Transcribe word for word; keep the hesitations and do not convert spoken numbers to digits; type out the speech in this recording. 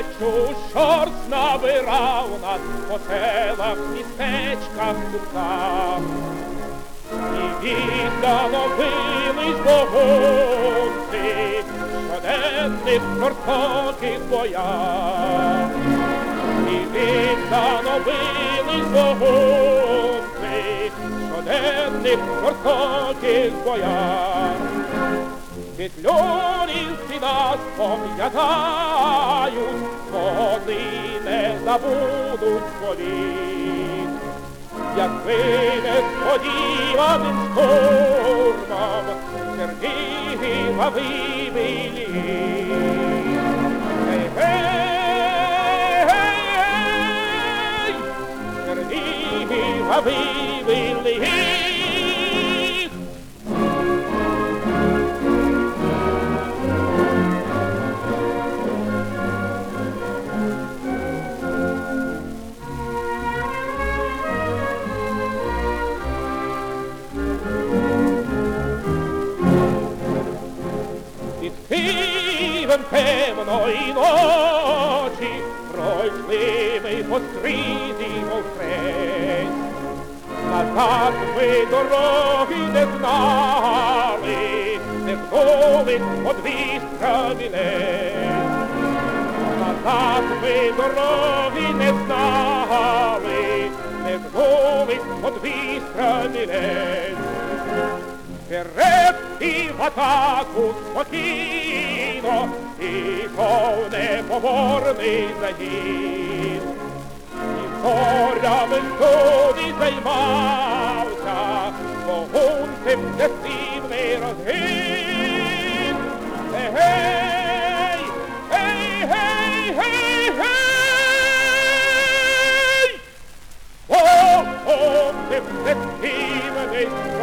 малечу чорт набирав нас по селах, містечках, кутках. І віддано бились богунці щоденних жорстоких боях. І віддано бились богунці щоденних жорстоких боях. Петлюрівці нас пам'ятають, вони не забудуть повік. Якби несподіваним штурмом Чернігова вибили. Гей, гей, гей, Чернігова вибили. Під Києвом темної ночі пройшли ми по скрізі, мов хрест. Назад ми дороги не знали, не знову подвіз камінець. Назад ми дороги не знали, не знову подвіз камінець. Вперед і в атаку спокійно, ішов непоборний загін. І зорями туди займався вогунцем десивний розгін. Гей, гей, гей, гей, гей! Вогунцем десивний